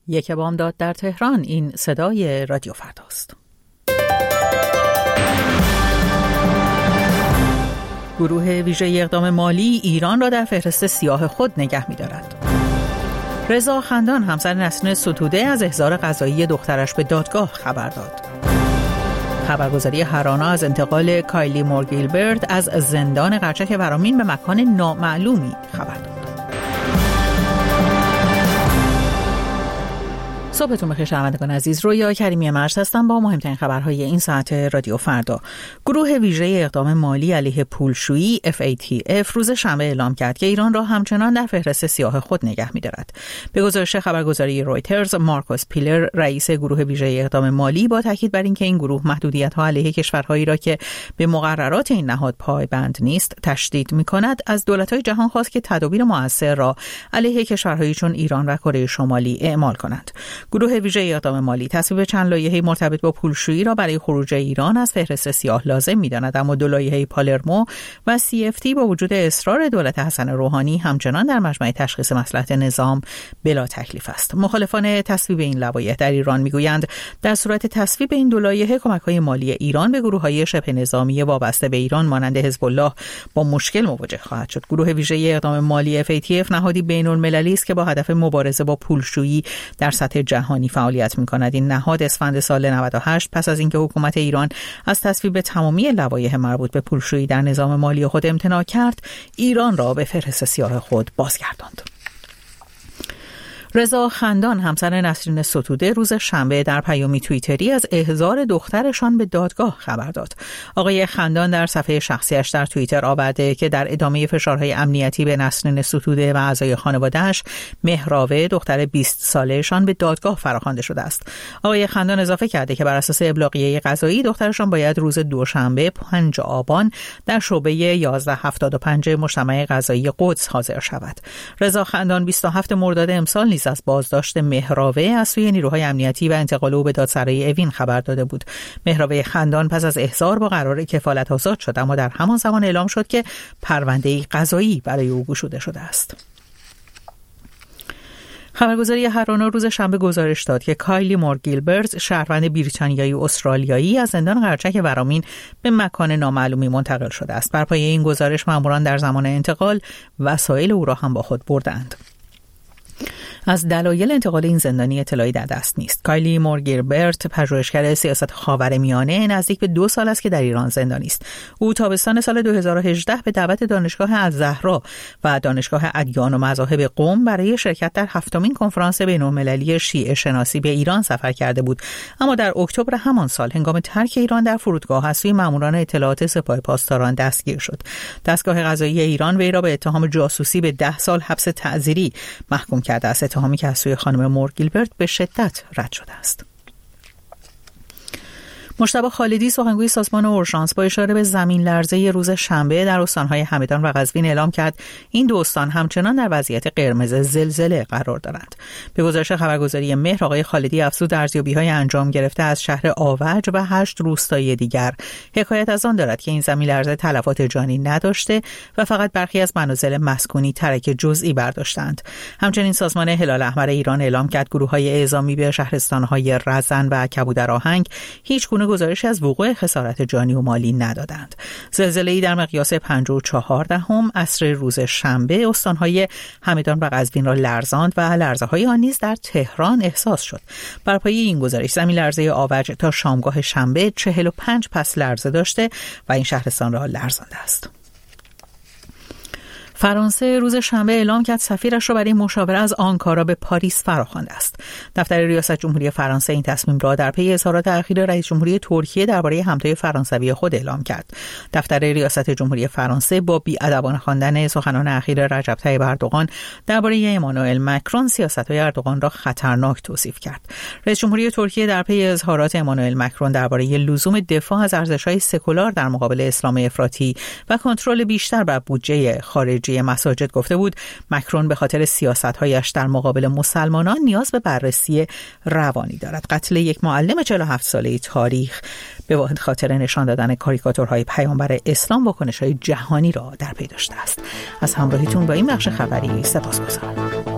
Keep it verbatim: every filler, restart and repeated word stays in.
یک بامداد در تهران. این صدای رادیو فرداست. گروه ویژه اقدام مالی ایران را در فهرست سیاه خود نگه می‌دارد. رضا خندان همسر نسرین ستوده از احضار قضایی دخترش به دادگاه خبر داد. خبرگزاری هرانا از انتقال کایلی مور گیلبرت از زندان قرچک ورامین به مکان نامعلومی خبر داد. صبحتون بخیر شنوندگان عزیز. رویا کریمی مرز هستم با مهمترین خبرهای این ساعت رادیو فردا. گروه ویژه اقدام مالی علیه پولشویی اف ای تی اف روز شنبه اعلام کرد که ایران را همچنان در فهرست سیاه خود نگه می‌دارد. به گزارش خبرگزاری رویترز، مارکوس پیلر رئیس گروه ویژه اقدام مالی با تاکید بر اینکه این گروه محدودیت‌ها علیه کشورهایی را که به مقررات این نهاد پایبند نیست تشدید می‌کند، از دولت‌های جهان خواست که تدابیر مؤثر را علیه کشورهایی چون ایران و کره شمالی اعمال کنند. گروه ویژه اقدام مالی تصویب چند لایحه مرتبط با پولشویی را برای خروج ایران از فهرست سیاه لازم می‌داند، اما دو لایحه پالرمو و سی اف تی با وجود اصرار دولت حسن روحانی همچنان در مجمع تشخیص مصلحت نظام بلا تکلیف است. مخالفان تصویب این لوایح در ایران می‌گویند در صورت تصویب این دو لایحه کمک‌های مالی ایران به گروه‌های شبه نظامی وابسته به ایران مانند حزب الله با مشکل مواجه خواهد شد. گروه ویژه اقدام مالی اف ای تی اف نهادی بین‌المللی است که با هدف مبارزه با پولشویی در سطح جهانی فعالیت می‌کند. این نهاد اسفند سال نود و هشت پس از اینکه حکومت ایران از تصویب تمامی لوایح مربوط به پولشویی در نظام مالی خود امتناع کرد، ایران را به فهرست سیاه خود بازگرداند. رضا خندان همسر نسرین ستوده روز شنبه در پیامی توییتری از احضار دخترشان به دادگاه خبر داد. آقای خندان در صفحه شخصیش در توییتر آورده که در ادامه فشارهای امنیتی به نسرین ستوده و اعضای خانواده‌اش، مهراوه دختر بیست ساله‌شان به دادگاه فراخوانده شده است. آقای خندان اضافه کرده که بر اساس ابلاغیه قضایی دخترشان باید روز دوشنبه پنجم آبان در شعبه یازده هفتاد و پنج مجتمع قضایی قدس حاضر شود. رضا خندان بیست و هفتم مرداد امسال از بازداشت مهراوه از سوی نیروهای امنیتی و انتقال او به دادسرای اوین خبر داده بود. مهراوه خندان پس از احضار با قرار کفالت آزاد شد، اما در همان زمان اعلام شد که پرونده قضایی برای او گشوده شده است. خبرگزاری هرانا روز شنبه گزارش داد که کایلی مور گیلبرت، شهروند بریتانیایی و استرالیایی، از زندان قرچک ورامین به مکان نامعلومی منتقل شده است. بر پایه این گزارش ماموران در زمان انتقال وسایل او را هم با خود بردند. از دلایل انتقال این زندانی اطلاعی در دست نیست. کایلی مور گیلبرت پژوهشگر سیاست خاورمیانه نزدیک به دو سال است که در ایران زندانی است. او تابستان سال دو هزار و هجده به دعوت دانشگاه الزهرا و دانشگاه ادیان و مذاهب قم برای شرکت در هفتمین کنفرانس بین‌المللی شیعه شناسی به ایران سفر کرده بود، اما در اکتبر همان سال هنگام ترک ایران در فرودگاه از سوی ماموران اطلاعات سپاه پاسداران دستگیر شد. دستگاه قضایی ایران وی را به اتهام جاسوسی به ده سال حبس تعزیری محکوم کرده است، اتهامی که از سوی خانم مور گیلبرت به شدت رد شده است. مجتبی خالدی سخنگوی سازمان اورژانس با اشاره به زمین لرزه روز شنبه در استان‌های همدان و قزوین اعلام کرد این دو استان همچنان در وضعیت قرمز زلزله قرار دارند. به گزارش خبرگزاری مهر، آقای خالدی افزود ارزیابی‌های انجام گرفته از شهر آوج و هشت روستایی دیگر حکایت از آن دارد که این زمین لرزه تلفات جانی نداشته و فقط برخی از منازل مسکونی ترک جزئی برداشتند. همچنین سازمان هلال احمر ایران اعلام کرد گروه‌های اعزامی به شهرستان‌های رزن و کبودرآهنگ هیچ گونه گزارشی از وقوع خسارت جانی و مالی ندادند. زلزله‌ای در مقیاس پنج و چهار دهم عصر روز شنبه استان‌های همدان و قزوین را لرزاند و لرزه‌های آن نیز در تهران احساس شد. بر پایه این گزارش زمین لرزه آوج تا شامگاه شنبه چهل و پنج پس لرزه داشته و این شهرستان را لرزانده است. فرانسه روز شنبه اعلام کرد سفیرش را برای مشاوره از آنکارا به پاریس فراخوانده است. دفتر ریاست جمهوری فرانسه این تصمیم را در پی اظهارات اخیر رئیس جمهوری ترکیه درباره همتای فرانسوی خود اعلام کرد. دفتر ریاست جمهوری فرانسه با بی‌ادبانه خواندن سخنان اخیر رجب طیب اردوغان درباره امانوئل مکرون سیاست‌های اردوغان را خطرناک توصیف کرد. رئیس جمهوری ترکیه در پی اظهارات امانوئل مکرون درباره لزوم دفاع از ارزش‌های سکولار در مقابل اسلام افراطی و کنترل بیشتر بر بودجه خارجی مساجد گفته بود مکرون به خاطر سیاست‌هایش در مقابل مسلمانان نیاز به بررسی روانی دارد. قتل یک معلم چهل و هفت ساله تاریخ به خاطر نشان دادن کاریکاتورهای پیامبر اسلام واکنش‌های جهانی را در پی داشته است. از همراهیتون با این بخش خبری سپاسگزارم.